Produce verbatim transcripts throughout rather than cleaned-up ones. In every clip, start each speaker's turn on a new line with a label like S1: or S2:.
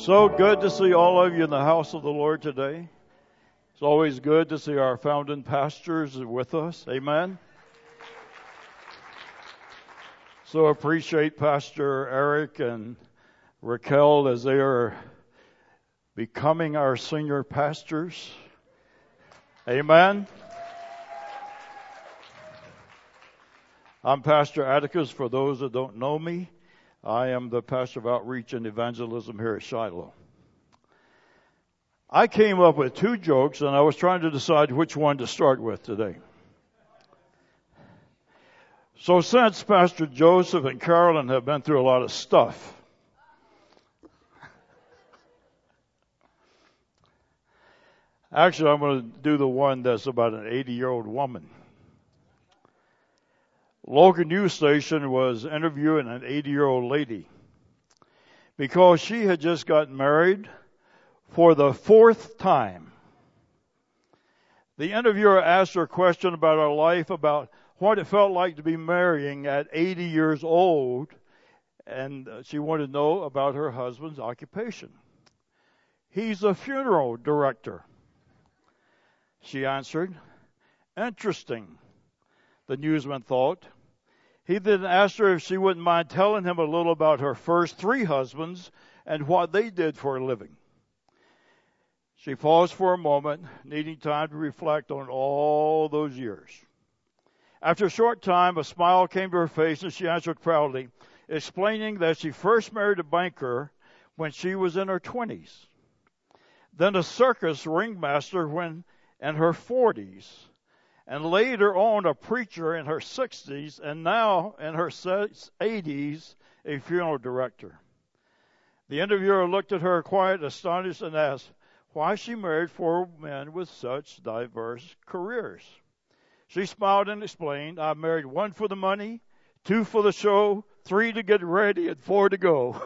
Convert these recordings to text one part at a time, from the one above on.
S1: So good to see all of you in the house of the Lord today. It's always good to see our founding pastors with us. Amen. So appreciate Pastor Eric and Raquel as they are becoming our senior pastors. Amen. I'm Pastor Atticus, for those that don't know me. I am the pastor of outreach and evangelism here at Shiloh. I came up with two jokes, and I was trying to decide which one to start with today. So since Pastor Joseph and Carolyn have been through a lot of stuff, actually I'm going to do the one that's about an eighty-year-old woman. Local news station was interviewing an eighty-year-old lady because she had just gotten married for the fourth time. The interviewer asked her a question about her life, about what it felt like to be marrying at eighty years old, and she wanted to know about her husband's occupation. He's a funeral director, she answered. Interesting, the newsman thought. He then asked her if she wouldn't mind telling him a little about her first three husbands and what they did for a living. She paused for a moment, needing time to reflect on all those years. After a short time, a smile came to her face, and she answered proudly, explaining that she first married a banker when she was in her twenties, then a circus ringmaster when in her forties, and later on a preacher in her sixties, and now in her eighties, a funeral director. The interviewer looked at her quite astonished and asked why she married four men with such diverse careers. She smiled and explained, I married one for the money, two for the show, three to get ready, and four to go.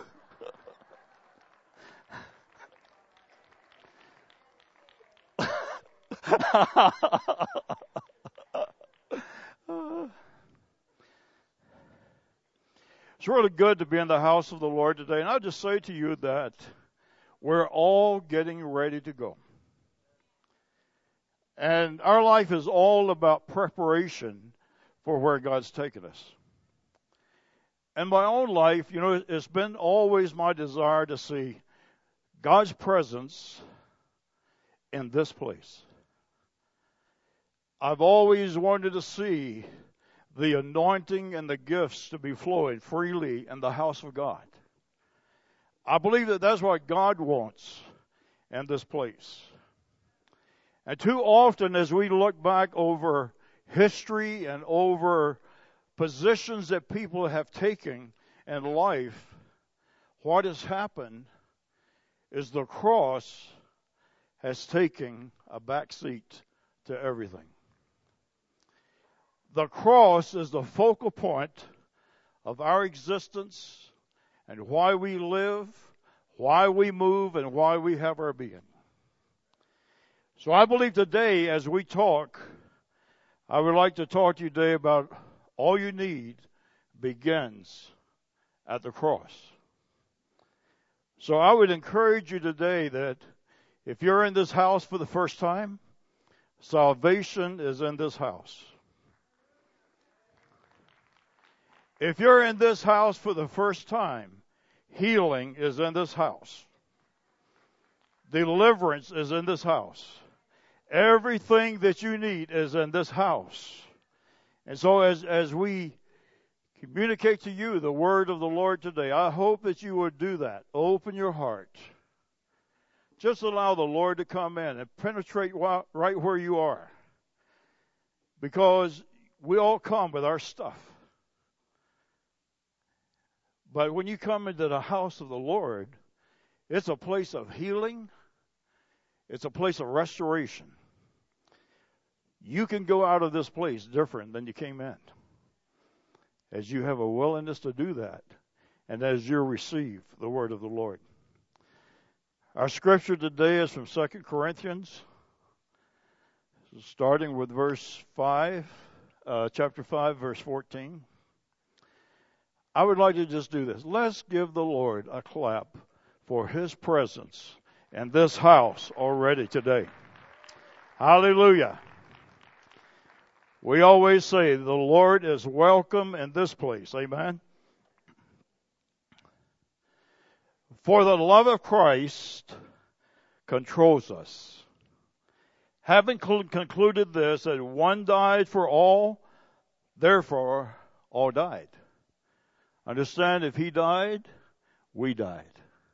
S1: It's really good to be in the house of the Lord today. And I'll just say to you that we're all getting ready to go. And our life is all about preparation for where God's taken us. In my own life, you know, it's been always my desire to see God's presence in this place. I've always wanted to see the anointing and the gifts to be flowing freely in the house of God. I believe that that's what God wants in this place. And too often as we look back over history and over positions that people have taken in life, what has happened is the cross has taken a back seat to everything. The cross is the focal point of our existence and why we live, why we move, and why we have our being. So I believe today as we talk, I would like to talk to you today about all you need begins at the cross. So I would encourage you today that if you're in this house for the first time, salvation is in this house. If you're in this house for the first time, healing is in this house. Deliverance is in this house. Everything that you need is in this house. And so as, as we communicate to you the word of the Lord today, I hope that you would do that. Open your heart. Just allow the Lord to come in and penetrate right where you are. Because we all come with our stuff. But when you come into the house of the Lord, it's a place of healing. It's a place of restoration. You can go out of this place different than you came in, as you have a willingness to do that, and as you receive the word of the Lord. Our scripture today is from Second Corinthians, starting with verse five, uh, chapter five, verse fourteen. I would like to just do this. Let's give the Lord a clap for His presence in this house already today. Hallelujah. We always say the Lord is welcome in this place. Amen. For the love of Christ controls us. Having concluded this, that one died for all, therefore all died. Understand, if He died, we died.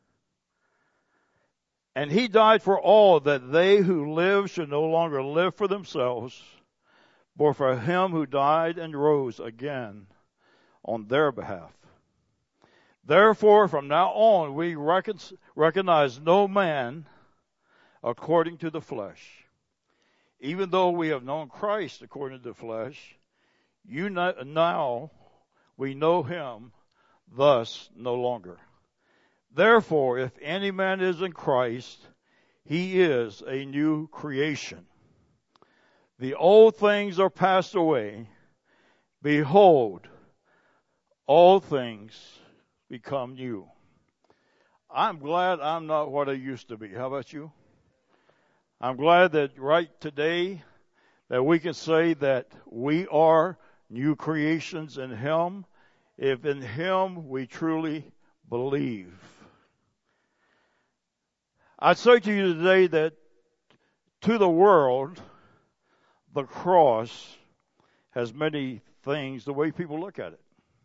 S1: And He died for all, that they who live should no longer live for themselves, but for Him who died and rose again on their behalf. Therefore, from now on, we recon- recognize no man according to the flesh. Even though we have known Christ according to the flesh, you know, now we know Him thus no longer. Therefore, if any man is in Christ, he is a new creation. The old things are passed away. Behold, all things become new. I'm glad I'm not what I used to be. How about you? I'm glad that right today that we can say that we are new creations in Him, if in Him we truly believe. I'd say to you today that to the world, the cross has many things, the way people look at it.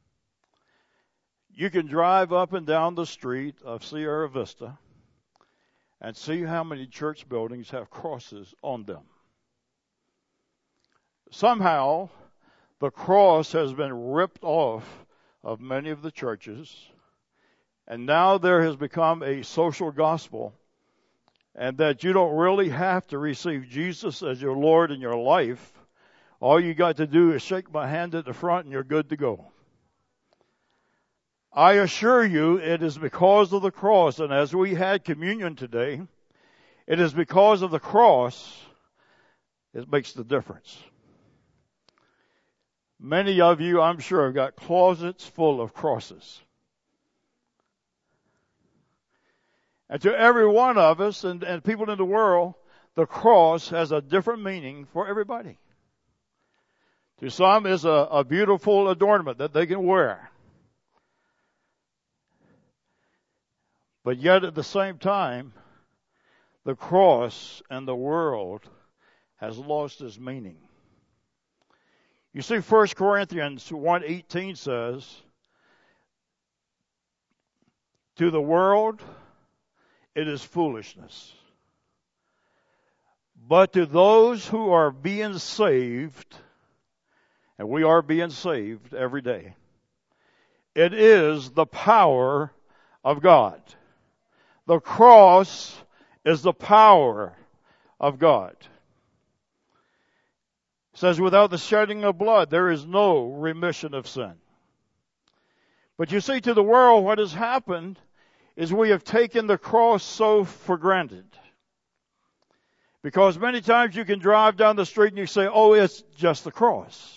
S1: You can drive up and down the street of Sierra Vista and see how many church buildings have crosses on them. Somehow, the cross has been ripped off of many of the churches, and now there has become a social gospel, and that you don't really have to receive Jesus as your Lord in your life. All you got to do is shake my hand at the front and you're good to go. I assure you, it is because of the cross, and as we had communion today, it is because of the cross it makes the difference. Many of you, I'm sure, have got closets full of crosses. And to every one of us and, and people in the world, the cross has a different meaning for everybody. To some, it's a, a beautiful adornment that they can wear. But yet at the same time, the cross and the world has lost its meaning. You see, First Corinthians one eighteen says, to the world, it is foolishness. But to those who are being saved, and we are being saved every day, it is the power of God. The cross is the power of God. It says, without the shedding of blood, there is no remission of sin. But you see, to the world, what has happened is we have taken the cross so for granted. Because many times you can drive down the street and you say, oh, it's just the cross.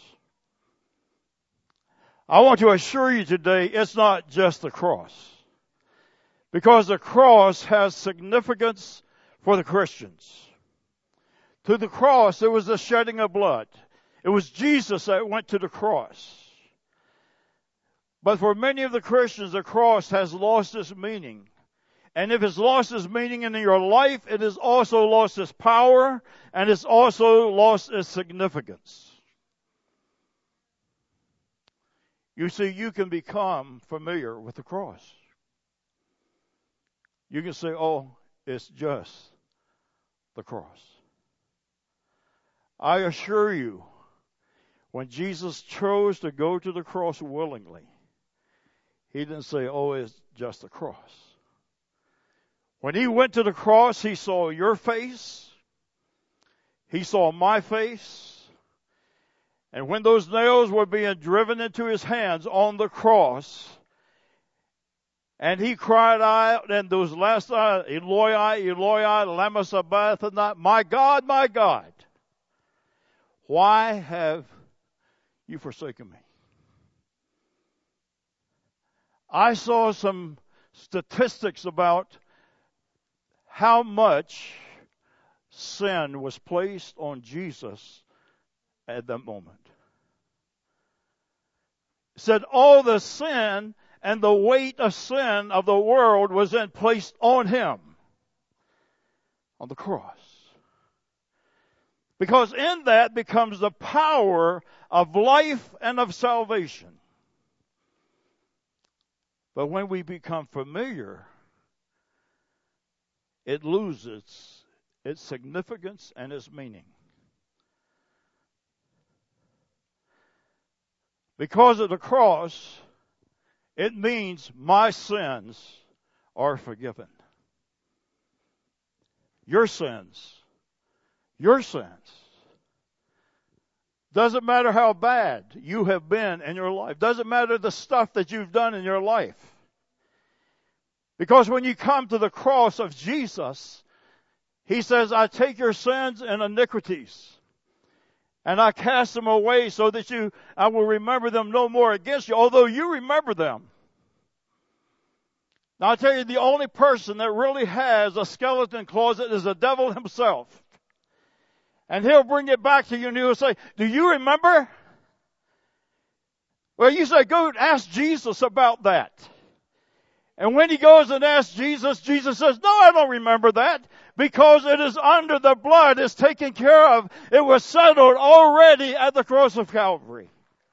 S1: I want to assure you today, it's not just the cross. Because the cross has significance for the Christians. To the cross, there was the shedding of blood. It was Jesus that went to the cross. But for many of the Christians, the cross has lost its meaning. And if it's lost its meaning in your life, it has also lost its power, and it's also lost its significance. You see, you can become familiar with the cross. You can say, oh, it's just the cross. I assure you, when Jesus chose to go to the cross willingly, He didn't say, oh, it's just the cross. When He went to the cross, He saw your face. He saw my face. And when those nails were being driven into His hands on the cross, and He cried out in those last, uh, Eloi, Eloi, lama sabachthani, my God, my God, why have you forsaken me? I saw some statistics about how much sin was placed on Jesus at that moment. It said all the sin and the weight of sin of the world was then placed on him on the cross. Because in that becomes the power of life and of salvation. But when we become familiar, it loses its significance and its meaning. Because of the cross, it means my sins are forgiven. Your sins. Your sins. Doesn't matter how bad you have been in your life. Doesn't matter the stuff that you've done in your life. Because when you come to the cross of Jesus, he says, I take your sins and iniquities, and I cast them away so that you, I will remember them no more against you, although you remember them. Now I tell you, the only person that really has a skeleton closet is the devil himself. And he'll bring it back to you and he'll say, do you remember? Well, you say, go and ask Jesus about that. And when he goes and asks Jesus, Jesus says, no, I don't remember that, because it is under the blood, it's taken care of. It was settled already at the cross of Calvary.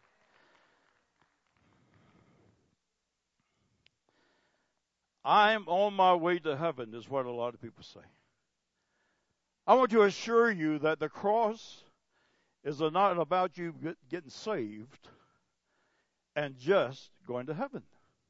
S1: I'm on my way to heaven, is what a lot of people say. I want to assure you that the cross is not about you getting saved and just going to heaven.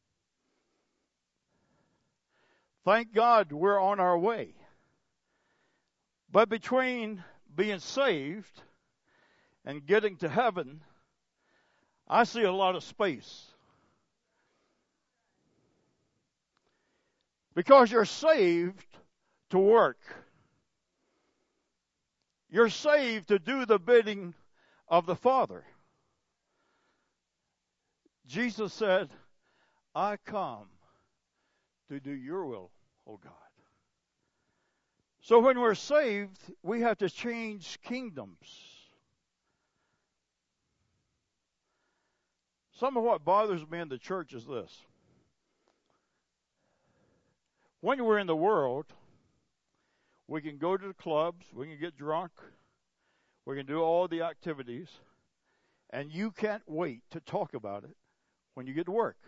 S1: Thank God we're on our way. But between being saved and getting to heaven, I see a lot of space. Because you're saved to work. You're saved to do the bidding of the Father. Jesus said, I come to do your will, O God. So when we're saved, we have to change kingdoms. Some of what bothers me in the church is this. When we're in the world, we can go to the clubs, we can get drunk, we can do all the activities, and you can't wait to talk about it when you get to work.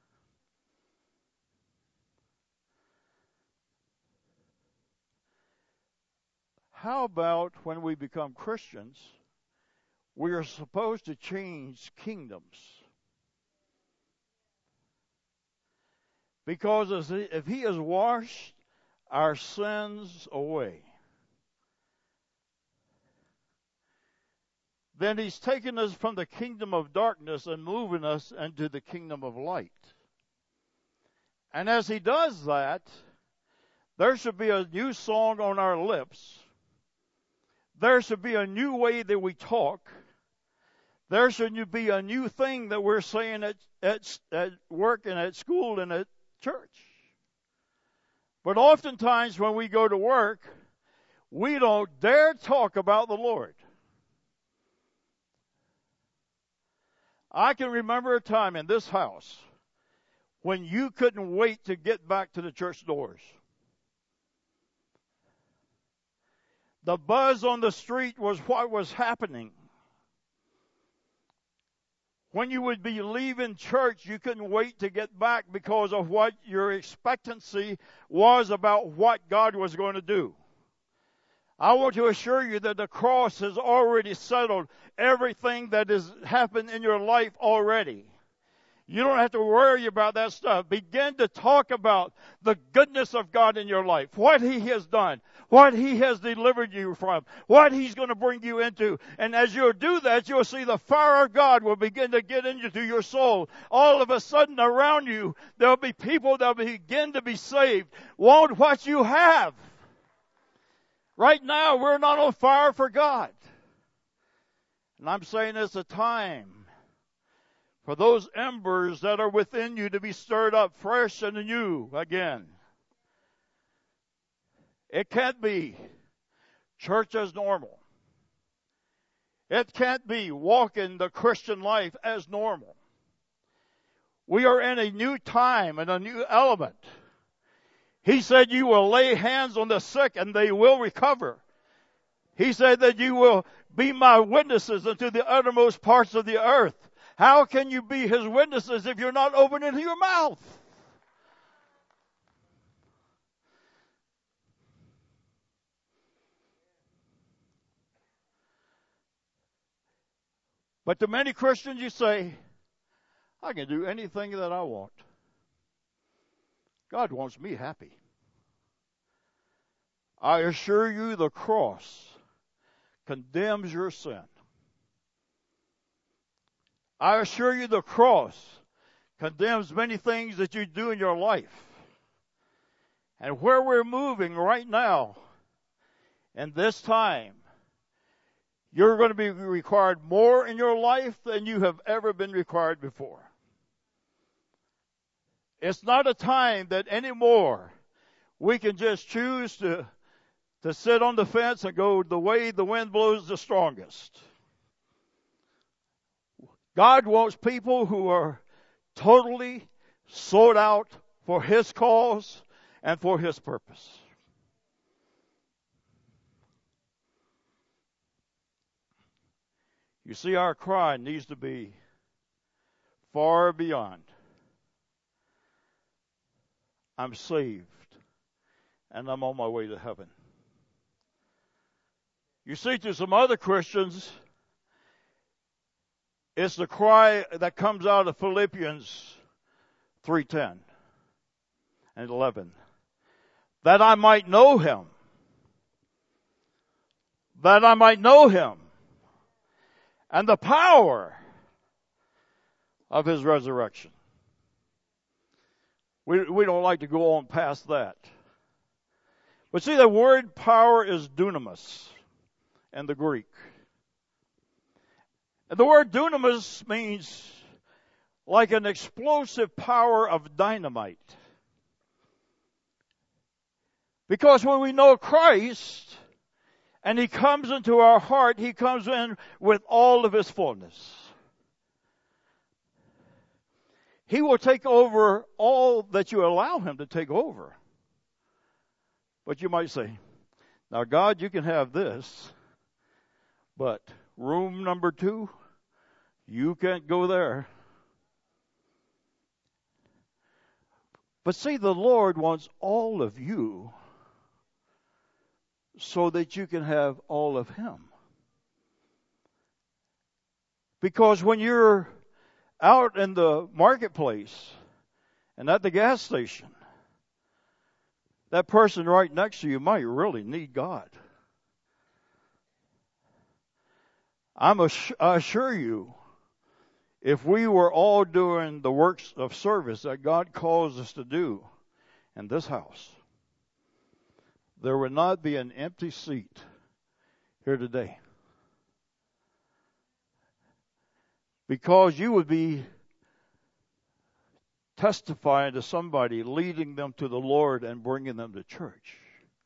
S1: How about when we become Christians, we are supposed to change kingdoms? Because if he has washed our sins away, then he's taken us from the kingdom of darkness and moving us into the kingdom of light. And as he does that, there should be a new song on our lips. There should be a new way that we talk. There should be a new thing that we're saying at, at, at work and at school and at church. But oftentimes when we go to work, we don't dare talk about the Lord. I can remember a time in this house when you couldn't wait to get back to the church doors. The buzz on the street was what was happening. When you would be leaving church, you couldn't wait to get back because of what your expectancy was about what God was going to do. I want to assure you that the cross has already settled everything that has happened in your life already. You don't have to worry about that stuff. Begin to talk about the goodness of God in your life, what He has done, what He has delivered you from, what He's going to bring you into. And as you do that, you'll see the fire of God will begin to get into your soul. All of a sudden around you, there'll be people that will begin to be saved, want what you have. Right now, we're not on fire for God. And I'm saying it's a time for those embers that are within you to be stirred up fresh and new again. It can't be church as normal. It can't be walking the Christian life as normal. We are in a new time and a new element. He said you will lay hands on the sick and they will recover. He said that you will be my witnesses unto the uttermost parts of the earth. How can you be his witnesses if you're not opening your mouth? But to many Christians you say, I can do anything that I want. God wants me happy. I assure you the cross condemns your sin. I assure you the cross condemns many things that you do in your life. And where we're moving right now, in this time, you're going to be required more in your life than you have ever been required before. It's not a time that anymore we can just choose to, to sit on the fence and go the way the wind blows the strongest. God wants people who are totally sold out for his cause and for his purpose. You see, our cry needs to be far beyond, I'm saved and I'm on my way to heaven. You see, to some other Christians, it's the cry that comes out of Philippians three ten and eleven. That I might know him. That I might know him. And the power of his resurrection. We, we don't like to go on past that. But see, the word power is dunamis in the Greek. And the word dunamis means like an explosive power of dynamite. Because when we know Christ, and he comes into our heart, he comes in with all of his fullness. He will take over all that you allow him to take over. But you might say, now God, you can have this, but room number two, you can't go there. But see, the Lord wants all of you so that you can have all of him. Because when you're out in the marketplace and at the gas station, that person right next to you might really need God. I'm ass- I assure you, if we were all doing the works of service that God calls us to do in this house, there would not be an empty seat here today. Because you would be testifying to somebody, leading them to the Lord and bringing them to church.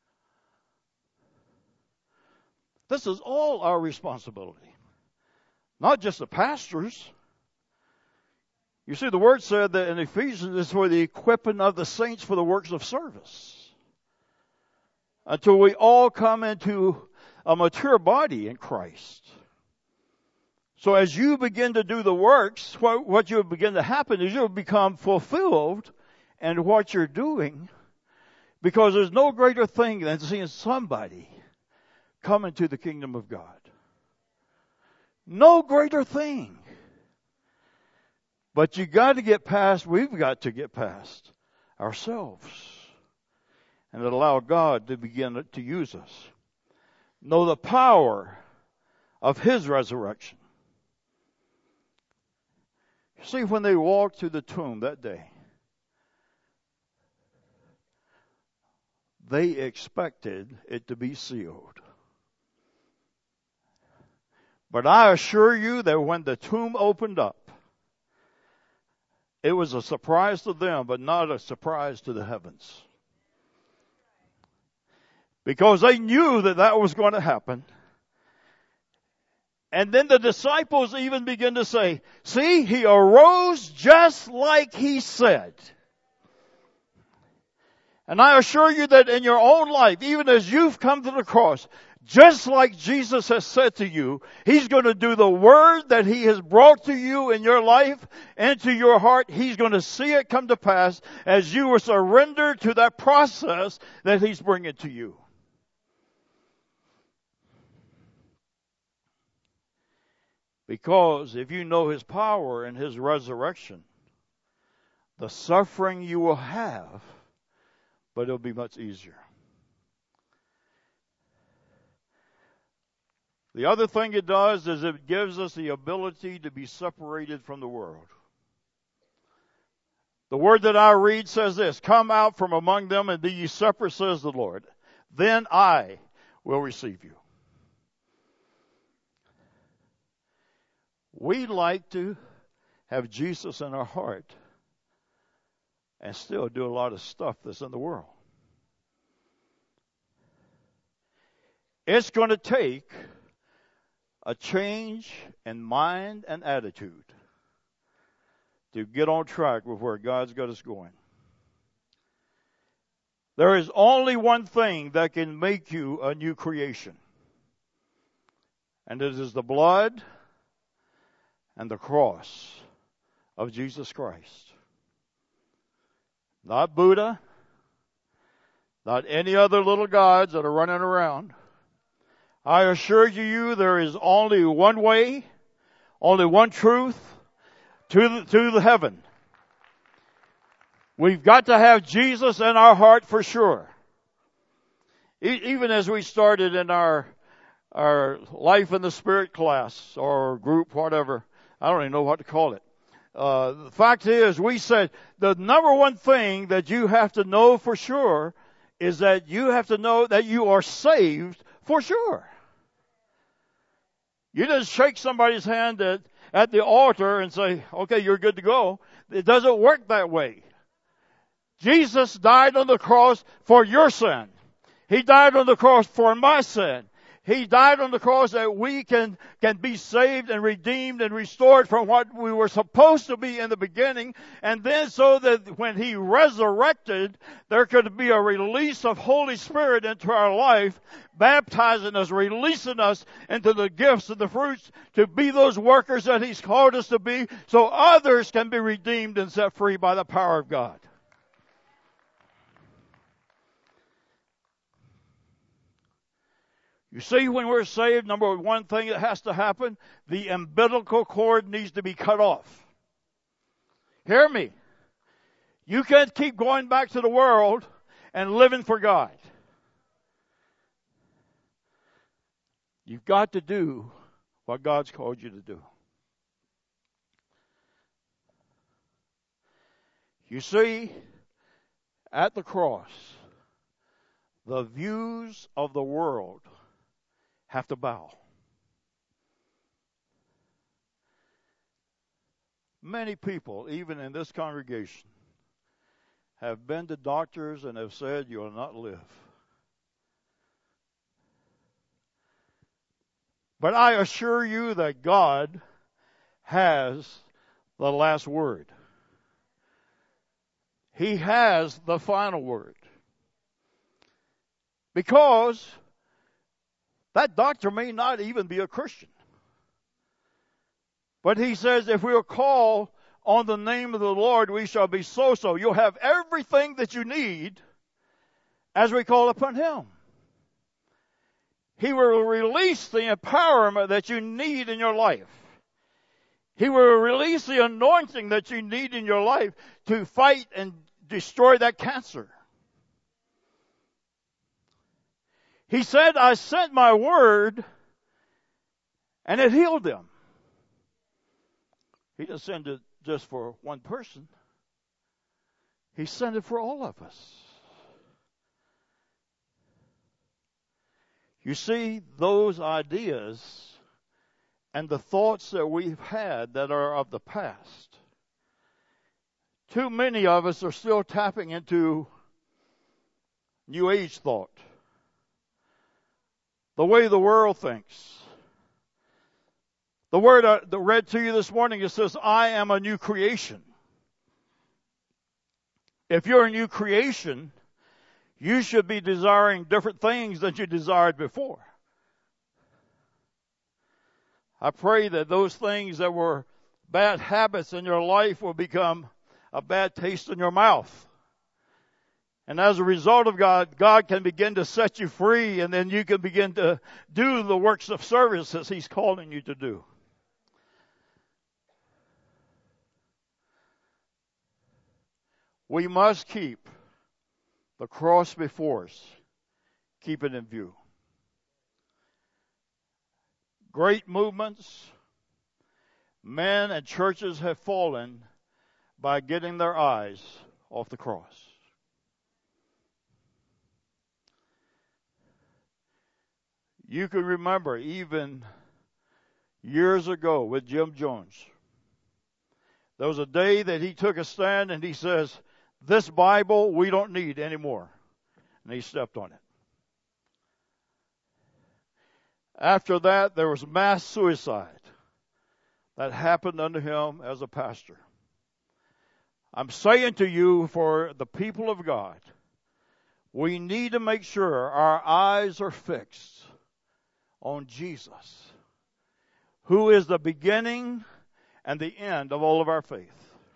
S1: This is all our responsibility. Not just the pastors. You see, the word said that in Ephesians it's for the equipping of the saints for the works of service. Until we all come into a mature body in Christ. So as you begin to do the works, what, what you'll begin to happen is you'll become fulfilled in what you're doing. Because there's no greater thing than seeing somebody come into the kingdom of God. No greater thing. But you got to get past, we've got to get past ourselves. And allow God to begin to use us. Know the power of his resurrection. See, when they walked through the tomb that day, they expected it to be sealed. But I assure you that when the tomb opened up, it was a surprise to them, but not a surprise to the heavens. because they knew that that was going to happen. And then the disciples even begin to say, see, he arose just like he said. And I assure you that in your own life, even as you've come to the cross, just like Jesus has said to you, he's going to do the word that he has brought to you in your life and to your heart. He's going to see it come to pass as you will surrender to that process that he's bringing to you. Because if you know his power and his resurrection, the suffering you will have, but it'll be much easier. The other thing it does is it gives us the ability to be separated from the world. The word that I read says this, come out from among them and be ye separate, says the Lord. Then I will receive you. We like to have Jesus in our heart and still do a lot of stuff that's in the world. It's going to take a change in mind and attitude to get on track with where God's got us going. There is only one thing that can make you a new creation. And it is the blood and the cross of Jesus Christ. Not Buddha, not any other little gods that are running around. I assure you there is only one way, only one truth to the, to the heaven. We've got to have Jesus in our heart for sure. E- even as we started in our our Life in the Spirit class or group, whatever, I don't even know what to call it. Uh, the fact is, we said the number one thing that you have to know for sure is that you have to know that you are saved for sure. You just shake somebody's hand at, at the altar and say, okay, you're good to go. It doesn't work that way. Jesus died on the cross for your sin. He died on the cross for my sin. He died on the cross that we can, can be saved and redeemed and restored from what we were supposed to be in the beginning. And then so that when he resurrected, there could be a release of Holy Spirit into our life, baptizing us, releasing us into the gifts and the fruits to be those workers that he's called us to be, so others can be redeemed and set free by the power of God. You see, when we're saved, number one thing that has to happen, the umbilical cord needs to be cut off. Hear me. You can't keep going back to the world and living for God. You've got to do what God's called you to do. You see, at the cross, the views of the world have to bow. Many people, even in this congregation, have been to doctors and have said, you will not live. But I assure you that God has the last word. He has the final word. Because that doctor may not even be a Christian. But he says, if we'll call on the name of the Lord, we shall be so-so. You'll have everything that you need as we call upon him. He will release the empowerment that you need in your life. He will release the anointing that you need in your life to fight and destroy that cancer. He said, I sent my word and it healed them. He didn't send it just for one person. He sent it for all of us. You see, those ideas and the thoughts that we've had that are of the past, too many of us are still tapping into New Age thought. the way the world thinks. The word I read to you this morning, it says, I am a new creation. If you're a new creation, you should be desiring different things than you desired before. I pray that those things that were bad habits in your life will become a bad taste in your mouth. And as a result of God, God can begin to set you free, and then you can begin to do the works of service that He's calling you to do. We must keep the cross before us. Keep it in view. Great movements, men and churches have fallen by getting their eyes off the cross. You can remember even years ago with Jim Jones. There was a day that he took a stand and he says, this Bible we don't need anymore. And he stepped on it. After that, there was mass suicide that happened under him as a pastor. I'm saying to you, for the people of God, we need to make sure our eyes are fixed on Jesus, who is the beginning and the end of all of our faith.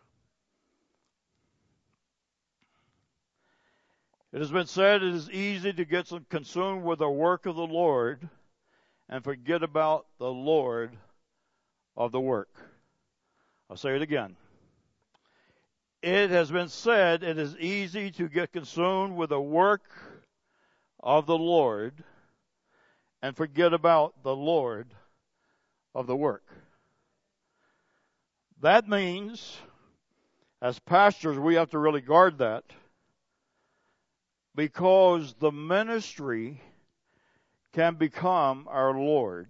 S1: It has been said it is easy to get consumed with the work of the Lord and forget about the Lord of the work. I'll say it again. It has been said it is easy to get consumed with the work of the Lord and forget about the Lord of the work. That means, as pastors, we have to really guard that, because the ministry can become our Lord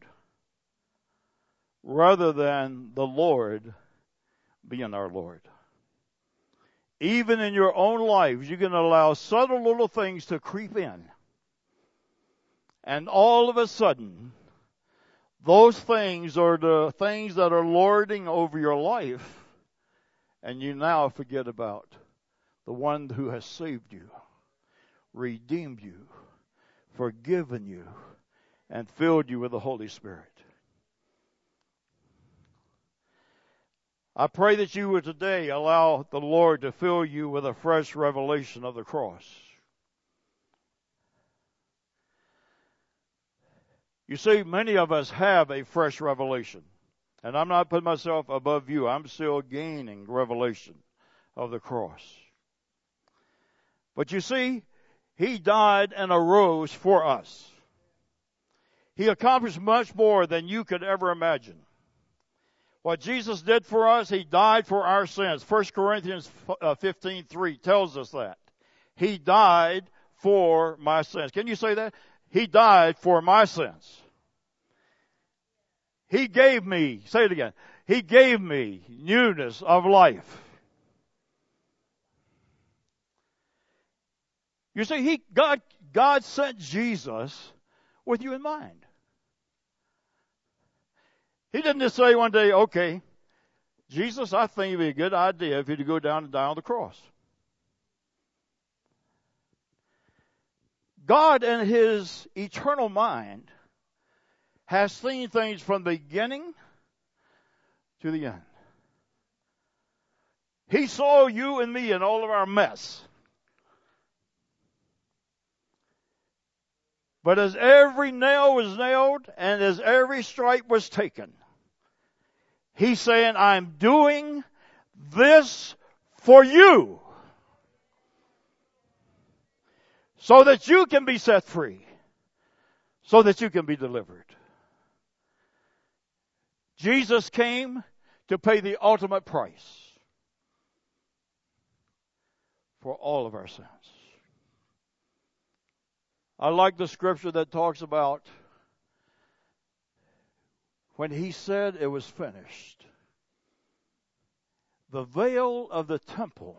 S1: rather than the Lord being our Lord. Even in your own lives, you can allow subtle little things to creep in. And all of a sudden, those things are the things that are lording over your life, and you now forget about the one who has saved you, redeemed you, forgiven you, and filled you with the Holy Spirit. I pray that you would today allow the Lord to fill you with a fresh revelation of the cross. You see, many of us have a fresh revelation. And I'm not putting myself above you. I'm still gaining revelation of the cross. But you see, He died and arose for us. He accomplished much more than you could ever imagine. What Jesus did for us, He died for our sins. First Corinthians fifteen three tells us that. He died for my sins. Can you say that? He died for my sins. He gave me, say it again, He gave me newness of life. You see, he, God, God sent Jesus with you in mind. He didn't just say one day, okay, Jesus, I think it would be a good idea if you to go down and die on the cross. God in His eternal mind has seen things from the beginning to the end. He saw you and me in all of our mess. But as every nail was nailed and as every stripe was taken, He's saying, I'm doing this for you so that you can be set free, so that you can be delivered. Jesus came to pay the ultimate price for all of our sins. I like the scripture that talks about when He said it was finished. The veil of the temple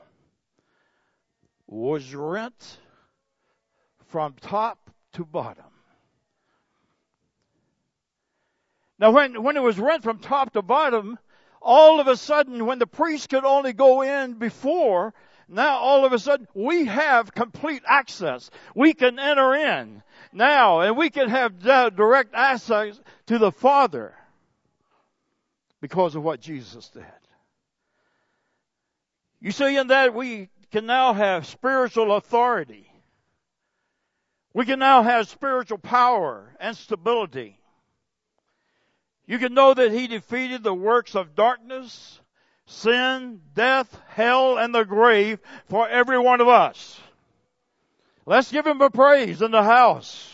S1: was rent from top to bottom. Now, when, when it was rent from top to bottom, all of a sudden, when the priest could only go in before, now all of a sudden, we have complete access. We can enter in now, and we can have direct access to the Father because of what Jesus did. You see, in that we can now have spiritual authority. We can now have spiritual power and stability. You can know that He defeated the works of darkness, sin, death, hell, and the grave for every one of us. Let's give Him a praise in the house.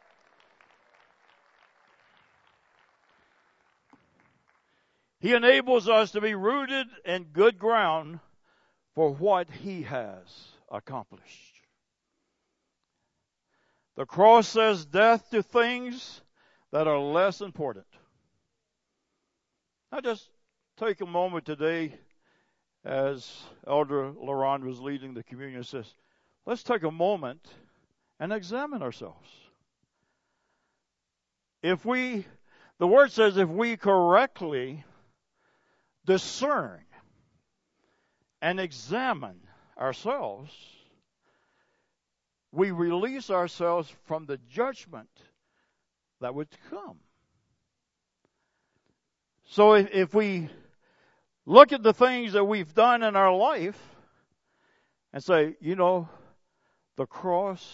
S1: He enables us to be rooted in good ground for what He has accomplished. The cross says death to things that are less important. Now just take a moment today as Elder Laurent was leading the communion, says, let's take a moment and examine ourselves. If we, the Word says, if we correctly discern and examine ourselves, we release ourselves from the judgment that would come. So if, if we look at the things that we've done in our life and say, you know, the cross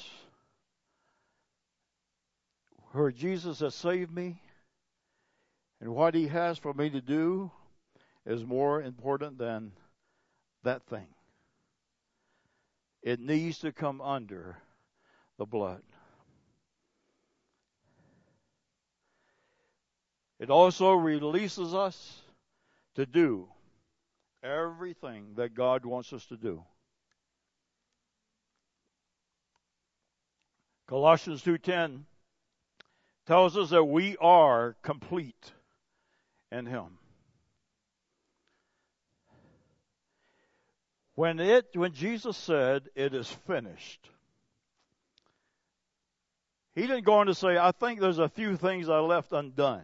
S1: where Jesus has saved me and what He has for me to do is more important than that thing. It needs to come under the blood. It also releases us to do everything that God wants us to do. Colossians two ten tells us that we are complete in Him. When it, when Jesus said, it is finished, He didn't go on to say, I think there's a few things I left undone.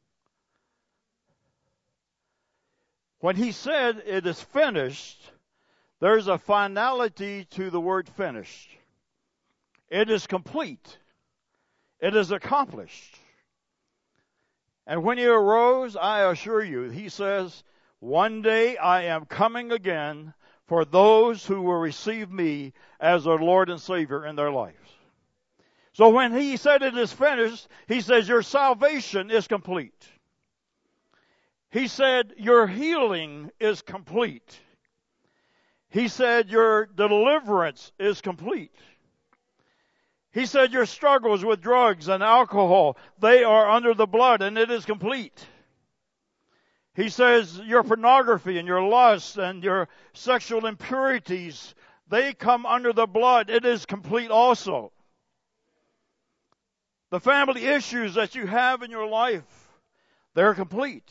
S1: When He said it is finished, there's a finality to the word finished. It is complete. It is accomplished. And when He arose, I assure you, He says, one day I am coming again for those who will receive me as their Lord and Savior in their lives. So when He said it is finished, He says your salvation is complete. He said your healing is complete. He said your deliverance is complete. He said your struggles with drugs and alcohol, they are under the blood and it is complete. He says your pornography and your lust and your sexual impurities, they come under the blood. It is complete also. The family issues that you have in your life, they're complete.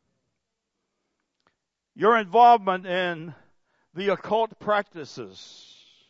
S1: Your involvement in the occult practices,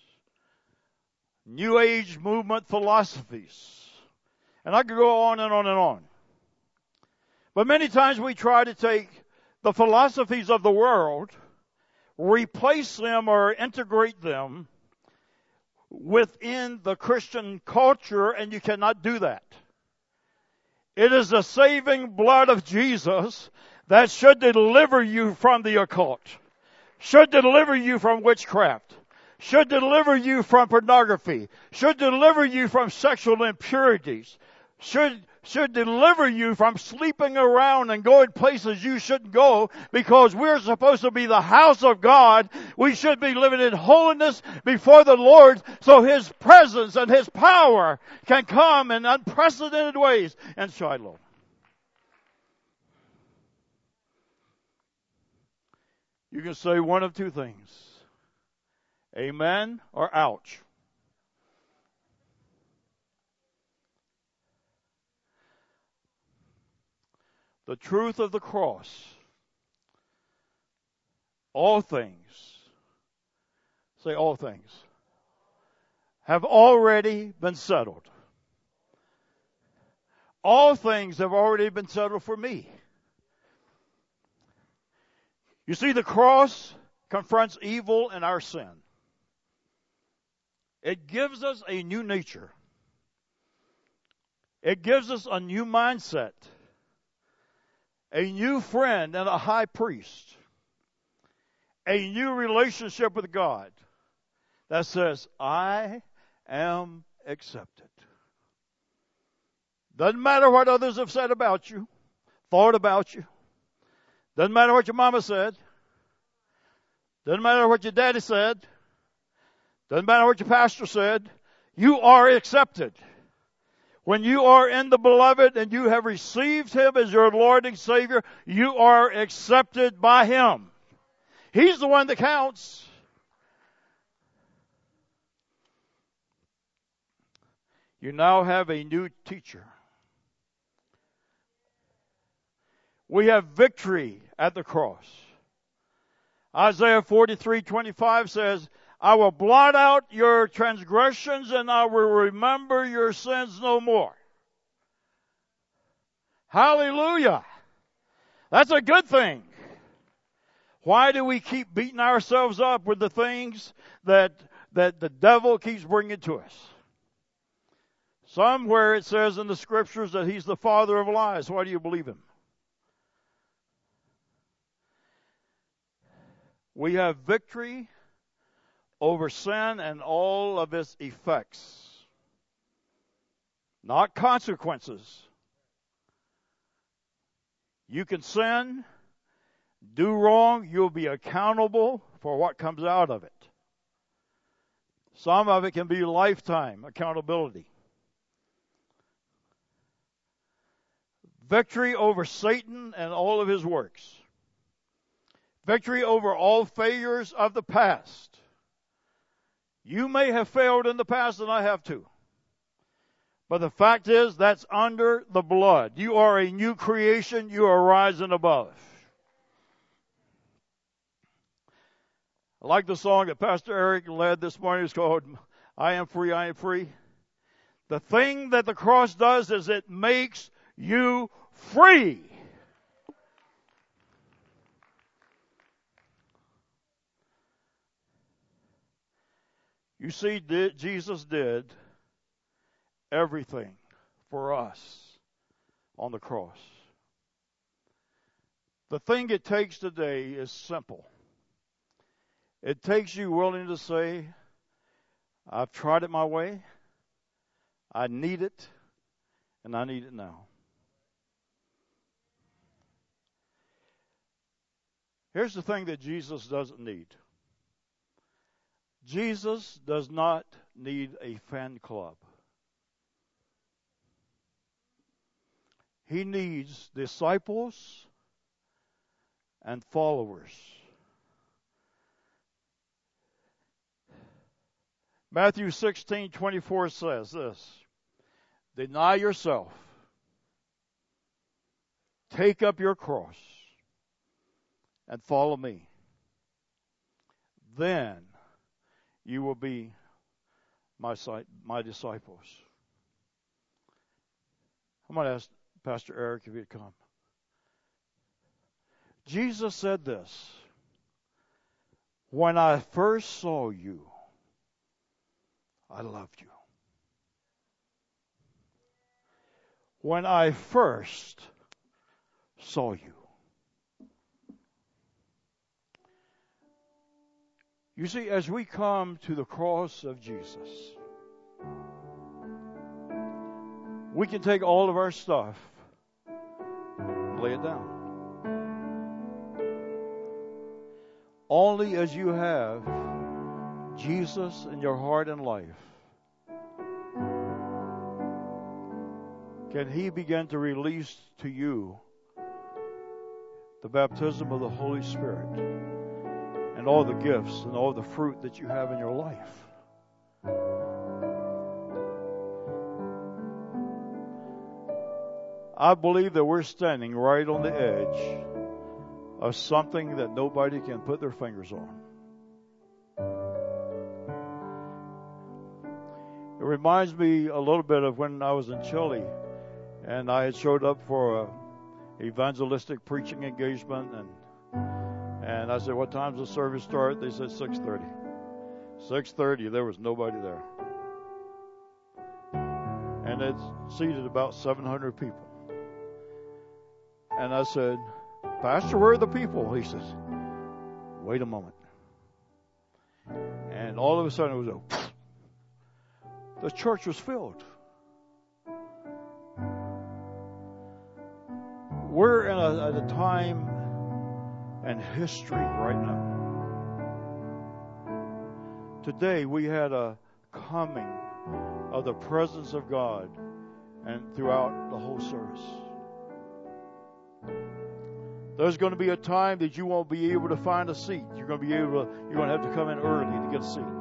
S1: New Age movement philosophies, and I could go on and on and on. But many times we try to take the philosophies of the world, replace them or integrate them within the Christian culture, and you cannot do that. It is the saving blood of Jesus that should deliver you from the occult, should deliver you from witchcraft, should deliver you from pornography, should deliver you from sexual impurities, should should deliver you from sleeping around and going places you shouldn't go, because we're supposed to be the house of God. We should be living in holiness before the Lord so His presence and His power can come in unprecedented ways in Shiloh. You can say one of two things. Amen or ouch. The truth of the cross, all things, say all things, have already been settled. All things have already been settled for me. You see, the cross confronts evil and our sin. It gives us a new nature. It gives us a new mindset, a new friend and a high priest, a new relationship with God that says, I am accepted. Doesn't matter what others have said about you, thought about you. Doesn't matter what your mama said. Doesn't matter what your daddy said. Doesn't matter what your pastor said. You are accepted. When you are in the beloved and you have received him as your Lord and Savior, you are accepted by him. He's the one that counts. You now have a new teacher. We have victory at the cross. Isaiah forty-three twenty-five says, I will blot out your transgressions and I will remember your sins no more. Hallelujah. That's a good thing. Why do we keep beating ourselves up with the things that, that the devil keeps bringing to us? Somewhere it says in the scriptures that he's the father of lies. Why do you believe him? We have victory over sin and all of its effects. Not consequences. You can sin, do wrong, you'll be accountable for what comes out of it. Some of it can be lifetime accountability. Victory over Satan and all of his works. Victory over all failures of the past. You may have failed in the past, and I have too. But the fact is, that's under the blood. You are a new creation. You are rising above. I like the song that Pastor Eric led this morning. It's called, I Am Free, I Am Free. The thing that the cross does is it makes you free. You see, did, Jesus did everything for us on the cross. The thing it takes today is simple. It takes you willing to say, I've tried it my way, I need it, and I need it now. Here's the thing that Jesus doesn't need. Jesus does not need a fan club. He needs disciples and followers. Matthew sixteen twenty-four says this, deny yourself, take up your cross, and follow me. Then you will be my, my disciples. I'm going to ask Pastor Eric if he'd come. Jesus said this, when I first saw you, I loved you. When I first saw you. You see, as we come to the cross of Jesus, we can take all of our stuff and lay it down. Only as you have Jesus in your heart and life can He begin to release to you the baptism of the Holy Spirit and all the gifts and all the fruit that you have in your life. I believe that we're standing right on the edge of something that nobody can put their fingers on. It reminds me a little bit of when I was in Chile, And I had showed up for a evangelistic preaching engagement, and and I said, "What time's the service start?" They said six thirty. six thirty, there was nobody there. And it seated about seven hundred people. And I said, "Pastor, where are the people?" He says, "Wait a moment." And all of a sudden it was a, the church was filled. We're in a, at a time and history right now. Today we had a coming of the presence of God and throughout the whole service. There's going to be a time that you won't be able to find a seat. You're going to be able to, you're going to have to come in early to get a seat.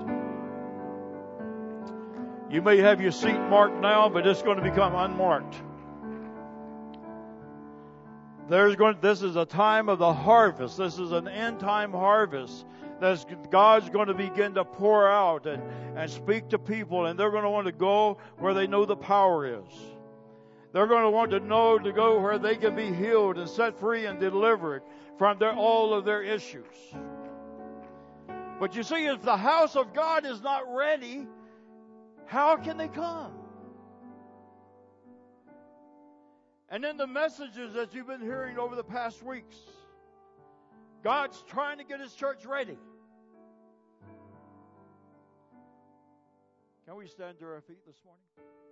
S1: You may have your seat marked now, but it's going to become unmarked. There's going, this is a time of the harvest. This is an end time harvest. That's, God's going to begin to pour out and, and speak to people, and they're going to want to go where they know the power is. They're going to want to know to go where they can be healed and set free and delivered from their, all of their issues. But you see, if the house of God is not ready, how can they come? And in the messages that you've been hearing over the past weeks, God's trying to get His church ready. Can we stand to our feet this morning?